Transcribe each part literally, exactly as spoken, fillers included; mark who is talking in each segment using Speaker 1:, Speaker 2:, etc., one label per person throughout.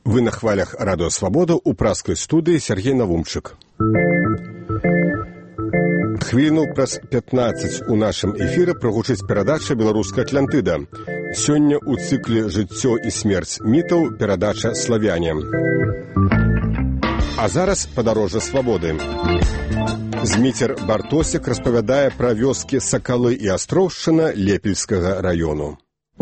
Speaker 1: Вы на хвалях Радио Свобода, у праскай студыі Сергей Навумчык. Хвіліну праз пятнаццаць у нашым эфіры прагучыць перадача «Беларуская Атлантыда». Сёння ў цыкле «Жыццё і смерць мітаў» перадача «Славяне». А зараз падарожжа свабоды. Зміцер Бартосік распавядае пра вёскі Сакалы і Астроўшчына Лепельскага раёну.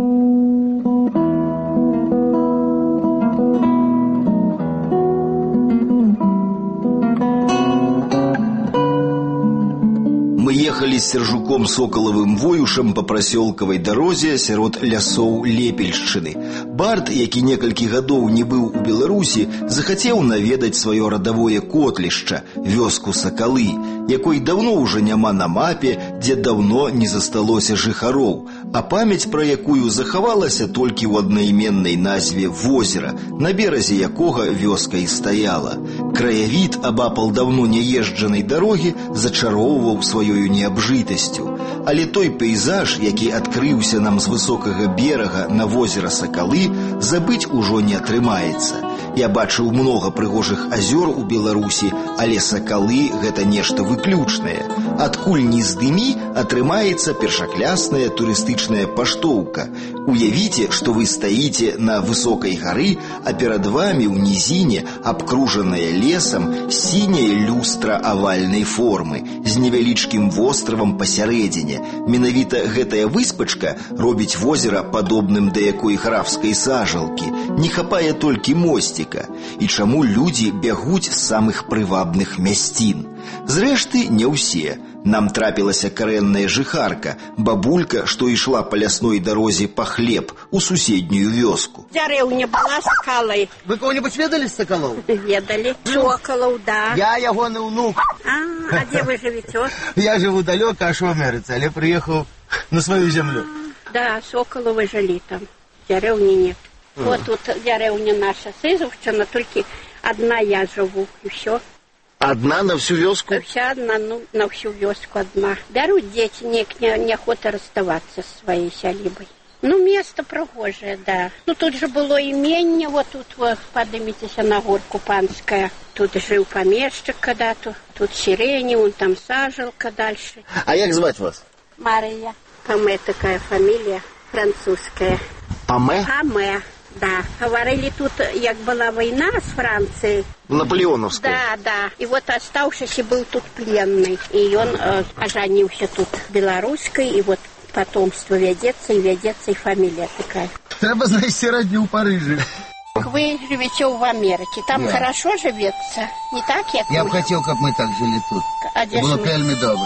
Speaker 2: Мы ехали с Сержуком Соколовым воюшам по прасёлкавай дарозе сярод лясоў Лепельшчыны. Барт, які некалькі гадоў не быў у Беларусі, захацеў наведаць сваё радавое котлішча, вёску Сакалы, якой даўно ўжо няма на мапе, дзе даўно не засталося жыхароў, а памяць пра якую захавалася толькі ў аднайменнай назве возера, на беразе якога вёска і стаяла. Краявід абапал даўно няезджанай дарогі зачароўваў сваёю неабжытасцю. Але той пейзаж, які адкрыўся нам з высокага берага на возера Сакалы, забыць ужо не атрымаецца. Я бачыў многа прыгожых азёр у Беларусі, але Сакалы – гэта нешта выключнае. Адкуль ні здымі, атрымаецца першаклясная турыстычная паштоўка. Уявіце, што вы стаіце на высокай гары, а перад вамі ў нізіне, абкружаная лесам, сіняя люстра авальнай формы, з невялічкім востравам пасярэдзіне. Менавіта гэтая выспачка робіць возера падобным да якой графскай сажалкі. Не хапае толькі мосціка. І чаму людзі бягуць з самых прывабных мясцін? Зрэшты, не ўсе. Нам трапілася карэнная жыхарка, бабулька, што ішла па лясной дарозе па хлеб у суседнюю вёску.
Speaker 3: Дзярэўня была Сакалай.
Speaker 4: Вы кого-нибудь ведали з Сакалоў?
Speaker 3: Ведали. Соколов, да.
Speaker 4: Я ягоны ўнук.
Speaker 3: А, а где вы живете?
Speaker 4: Я живу далеко, аж в Америце, але приехал на свою землю.
Speaker 3: Да, Соколовы жили там. Дзярэўні нет. Mm. Вот тут дзярэўня наша Сызовчина, только одна я живу, и все.
Speaker 4: Одна на всю вёску?
Speaker 3: Вся одна, ну, на всю вёску одна. Берут дети, не, не, неохота расставаться с своей сялібой. Ну, место прохожее, да. Ну, тут же было имение, вот тут вот, поднимитесь на горку Панская. Тут жил помещик когда-то, тут сирени, вон там сажалка дальше.
Speaker 4: А як звать вас?
Speaker 3: Мария. Паме такая фамилия, французская.
Speaker 4: Паме?
Speaker 3: Паме, да. Говорили тут, як была война с Францией.
Speaker 4: Наполеоновская?
Speaker 3: Да, да. И вот оставшийся был тут пленный. И он э, оженился тут белорусской, и вот потомство ведется, и ведется, и фамилия такая.
Speaker 4: Треба знайти родню в Париже.
Speaker 3: Вы живете в Америке, там yeah. хорошо живется, не так? Я,
Speaker 4: я бы хотел, как мы так жили тут.
Speaker 3: А
Speaker 4: было
Speaker 3: мы...
Speaker 4: вельми добро.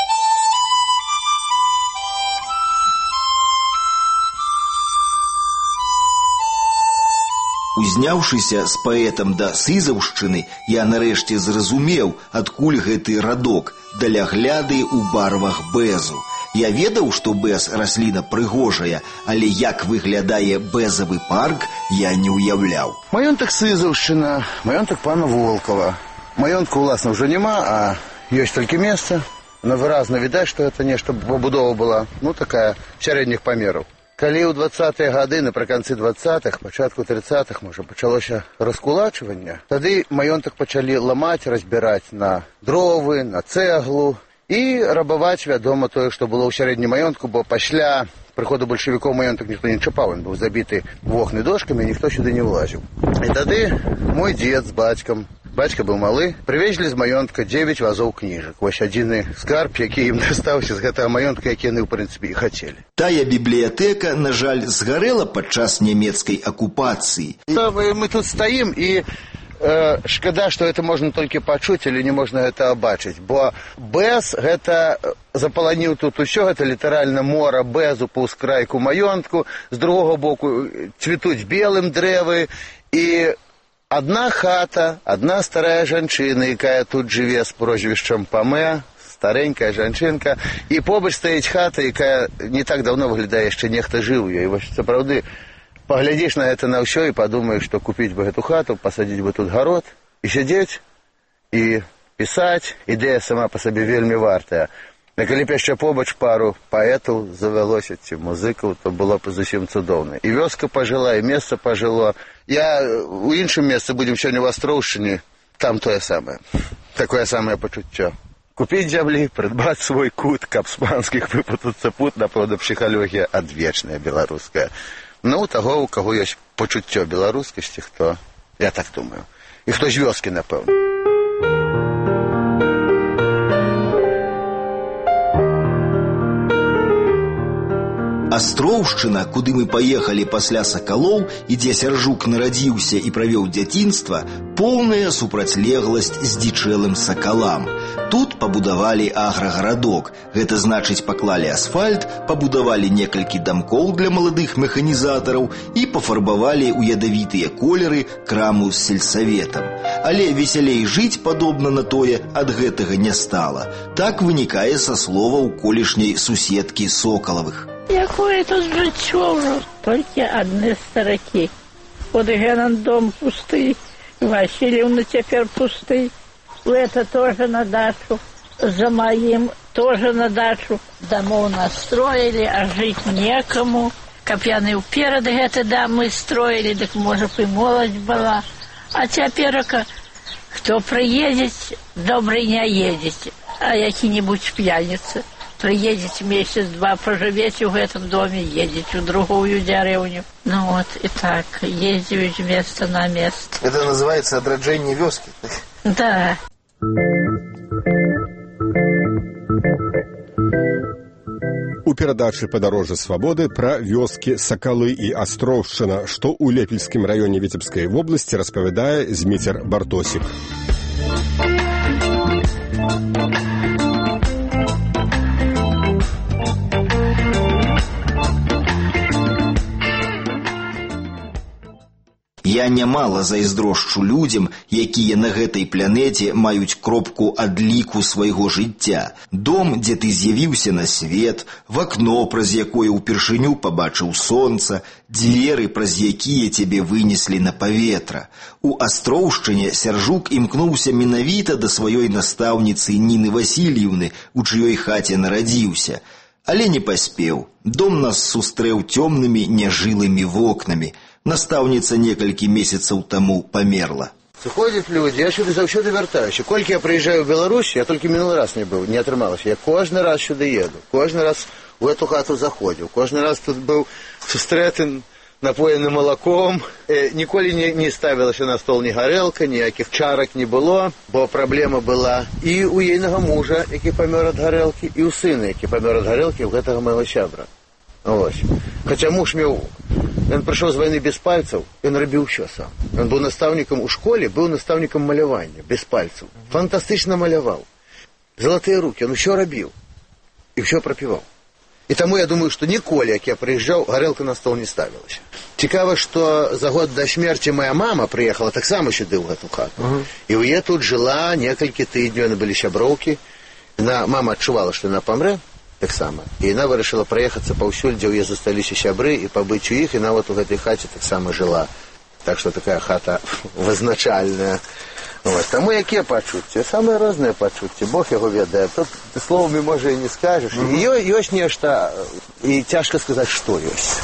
Speaker 2: Узняўшыся з паэтам да Сызаўшчыны, я нарэшце зразумеў, адкуль гэты радок, далягляды ў барвах бэзу. Я ведаў, што бэз расліна прыгожая, але як выглядае бэзавы парк, я не ўяўляў.
Speaker 4: Маёнтак Сызаўшчына, маёнтак пана Волкова. Маёнтка уласна ўжо няма, а ёсць толькі месца. Но выразна відаць, што это нешта пабудова была, ну, такая сярэдніх памераў. Калі ў двадцатыя гады, напрыканцы двадцатых, пачатку трыццатых, можа, пачалося раскулачванне, тады маёнтак пачалі ламаць, разбіраць на дровы, на цэглу і рабаваць, вядома, тое, што было ў сярэднім маёнтку, бо пасля прыходу бальшавікоў маёнтак ніхто не чапаў, ён быў забіты вокны дошкамі, ніхто сюды не влазіў. І тады мой дзед з бацькам, бацька быў малы, прывезлі з маёнтка дзевяць вазоў кніжак. Вось адзіны скарб, які ім дастаўся з гэтага маёнтка, які яны, ў прынцыпе, і хацелі.
Speaker 2: Тая бібліятэка, на жаль, згарэла падчас нямецкай акупацыі.
Speaker 4: Мы тут стаім, і э, шкада, што гэта можна толькі пачуць, але не можна гэта бачыць, бо бэз гэта запаланіў тут усё, гэта літаральна мора бэзу па ўскрайку маёнтку, з другога боку цвітуць белым дрэвы, і одна хата, одна старая жанчына, якая тут жыве з прозвішчам Паме, старенькая жанчынка, і побач стаіць хата, якая не так даўно выглядае, яшчэ нехта жыў у ёй. Вось сапраўды, паглядзіш на гэта на ўсё і падумаеш, што купіць бы гэту хату, пасадзіць бы тут гарод, і сядзець, і пісаць. Ідэя сама па сабе вельмі вартая. А калі б яшчэ побач пару паэтаў завялося ці музыкаў, то было б зусім цудоўна. І вёска пажыла, і месца пажыло. Я у іншым месцы, будзем сёння ў Астроўшчыне, там тое самае. Такое самае пачуццё. Купіць зямлі, прыдбаць свой кут, каб з панскіх выпутацца пут, напэўна, псіхалогія адвечная беларуская. Ну, у таго, у каго ёсць пачуццё беларускасці, хто, я так думаю. І хто з вёскі, напэўна.
Speaker 2: Астроўшчына, куды мы паехалі пасля Сакалоў, і дзе Сяржук нарадзіўся і правёў дзяцінства, поўная супрацьлегласць здзічэлым Сакалам. Тут пабудавалі аграгарадок, гэта значыць паклалі асфальт, пабудавалі некалькі дамкоў для маладых механізатараў і пафарбавалі ў ядавітыя колеры краму з сельсаветам. Але весялей жыць, падобна на тое, ад гэтага не стала. Так вынікае са словаў колішняй суседкі Сокалавых.
Speaker 5: Якое тут жыццё ўжо, толькі адны старакі. От генан дом пусты, Васильевна цяпер пусты. Это тоже на дачу, за моим тоже на дачу. Домов настроили, а жить некому. Каб яны ўперад гэты дом мы строили, так может и молодь была. А цяперака, хто прыедзець, добрый не едзець, а які-нибудь пьяница. Приедете месяц-два, проживете в этом доме, едете в другую деревню. Ну вот, и так, ездить место на место.
Speaker 2: Это называется адраджэнне вёскі?
Speaker 5: Да.
Speaker 1: У перадачы «Падарожжа свабоды» пра вёскі Сакалы і Астроўшчына, што ў Лепельскім раёне Віцебскай вобласці, распавядае Зміцер Бартосік.
Speaker 2: Я нямала зайздрошчу людзям, якія на гэтай планеце маюць кропку адліку свайго жыцця. Дом, дзе ты з'явіўся на свет, вакно, праз якое ўпершыню пабачыў сонца, дзверы, праз якія цябе вынеслі на паветра. У Астроўшчыне Сяржук імкнуўся менавіта да сваёй настаўніцы Ніны Васильевны, у чыёй хаце нарадзіўся. Але не паспеў. Дом нас сустрэў цёмнымі няжылымі вокнамі. Настаўніца некалькі месяцаў таму памерла.
Speaker 4: Сыходзяць людзі, я сюды заўсёды вяртаюся. Колькі я прыязджаю ў Беларусь, я толькі мінулы раз не быў, не атрымалася. Я кожны раз сюды еду, кожны раз у эту хату заходзіў, кожны раз тут быў сустрэты напоены малаком. Э, ніколі не, не ставілася на стол ні гарэлка, ніякіх чарак не было, бо праблема была і у ейнага мужа, які памёр ад гарэлкі, і ў сына, які памёр ад гарэлкі, у гэтага майго сябра. Ось. Хаця муж меў, ён прыйшоў з вайны без пальцаў, ён рабіў усё сам. Ён быў настаўнікам у школе, быў настаўнікам малявання, без пальцаў. Фантастычна маляваў. Залатыя рукі, ён усё рабіў. І ўсё прапіваў. І таму я думаю, што ніколі, як я прыязджаў, гарэлка на стол не ставілася. Цікава, што за год да смерці моя мама прыехала таксама сюды ў гэту хату. Uh-huh. І ў яе тут жыла некалькі тыдняў, яны былі сяброўкі. Яна, мама адчувала, што яна памрэ. Таксама. І яна вырашыла праехацца паўсюль, дзе ў яе засталіся сябры, і пабыць у іх, і нават у гэтай хаце таксама жыла. Так што такая хата вызначальная. Ось. Таму якія пачуцці? Самыя розныя пачуцці. Бог яго ведае. Тут словамі, можа, і не скажаш. Mm-hmm. І ёсць нешта, і цяжка сказаць, што ёсць.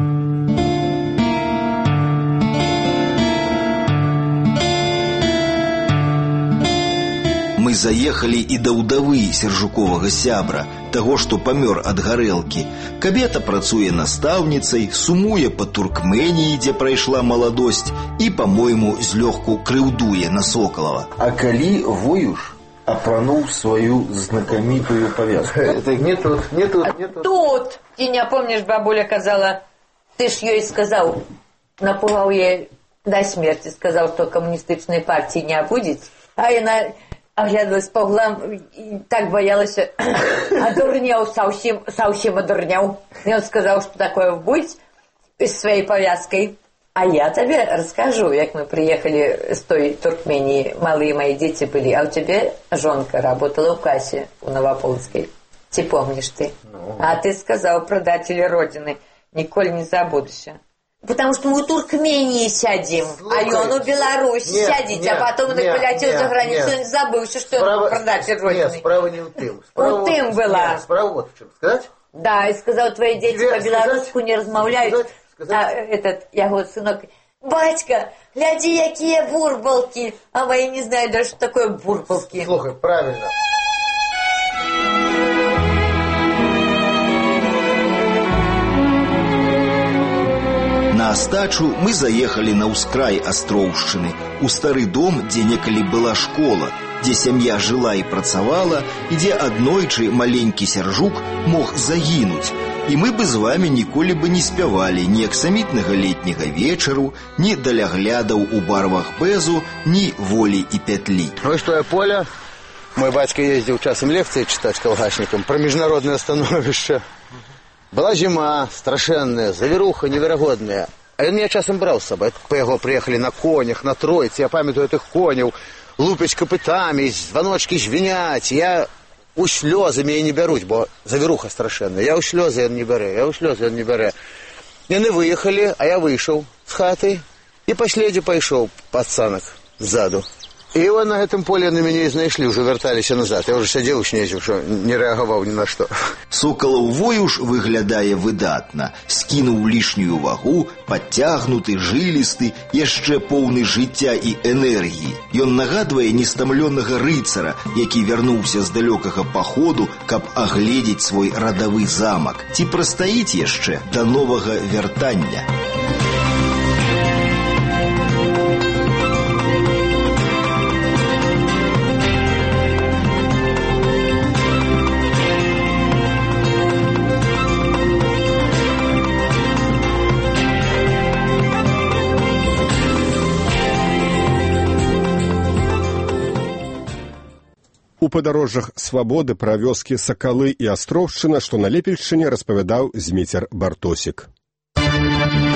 Speaker 2: Мы заехалі і да ўдавы Сяржуковага сябра, таго, што памёр ад гарэлкі. Кабета працуе настаўніцай, сумуе па Туркменіі, дзе прайшла маладосць, і, па-мойму, злёгку крыўдуе на Сокалава.
Speaker 6: А калі воюш апрануў сваю знакамітую павязку?
Speaker 4: Это не тут, не тут, не тут.
Speaker 7: Тут! Ты не помнишь, бабуля казала, ты ж ёй сказаў, напугаў ей до смерти, сказаў, што камуністычнай партіі не будзе, а яна оглядалась по углам и так боялась, одурнел, совсем, совсем одурнел. И он сказал, что такое будет с своей повязкой. А я тебе расскажу, как мы приехали с той Туркмении, малые мои дети были, а у тебя жонка работала в кассе у Новополоцкой. Ты помнишь ты? Ну. А ты сказал, предатели Родины, николь не забудешься. Потому что мы в Туркмении сядем,
Speaker 4: Слухай,
Speaker 7: а он у Беларуси
Speaker 4: нет,
Speaker 7: сядет,
Speaker 4: нет,
Speaker 7: а потом он
Speaker 4: нет,
Speaker 7: полетел
Speaker 4: нет,
Speaker 7: за границу,
Speaker 4: нет.
Speaker 7: он забывши, что
Speaker 4: Справа-
Speaker 7: он продача
Speaker 4: Нет,
Speaker 7: родины.
Speaker 4: справа не у тым.
Speaker 7: У
Speaker 4: Справа
Speaker 7: тым
Speaker 4: вот-
Speaker 7: была.
Speaker 4: Нет, справа вот в чем. Сказать?
Speaker 7: Да, и сказал, твои дети
Speaker 4: Тебе
Speaker 7: по-белорусски
Speaker 4: сказать?
Speaker 7: не размовляют.
Speaker 4: Сказать? Сказать?
Speaker 7: А этот, яго сынок, батька, гляди, какие бурбалки. А мои не знают даже, что такое бурбалки.
Speaker 4: Слухай, правильно.
Speaker 2: На астачу мы заехали на ўскрай Астроўшчыны, у стары дом, дзе некалі была школа, дзе сям'я жыла і працавала, і дзе аднойчы маленькі Сяржук мог загінуць. І мы бы з вами ніколі бы не спявалі ні аксамітнага летняга вечару, ні даляглядаў у барвах бэзу, ні волі і пятлі.
Speaker 4: Вось тое поле. Мой бацька ездзіў часам лекцыі чытаць калгашнікам пра міжнароднае становішча. Была зіма страшэнная, завіруха неверагодная. А ён меня часам браў з сабой. Па яго прыехалі на конях, на тройцы. Я памятаю тых коняў, лупяць капытамі, званочкі звіняць. Я у слёзы мяне не бяруць, бо завіруха страшэнная. Я ў слёзы ён не бярэ, я ў слёзы ён не бярэ. Яны выехалі, а я выйшаў з хаты і паследзе пайшоў пад санак ззаду. І он на гэтым поле на мяне і знайшлі, ўжо вярталіся назад. Я ўжо сядзеў у снезе, ўжо не рэагаваў ні на што.
Speaker 2: Сокалаў воюш выглядае выдатна, скінуў лішнюю вагу, падцягнуты, жылісты, яшчэ поўны жыцця і энергіі. Ён нагадвае нестамлёнага рыцара, які вярнуўся з далёкага паходу, каб агледзець свой радавы замак. Ці прастаіць яшчэ да новага вяртання?
Speaker 1: У падарожжах свабоды пра вёскі Сакалы і Астроўшчына, што на Лепельшчыне, распавядаў Зміцер Бартосік.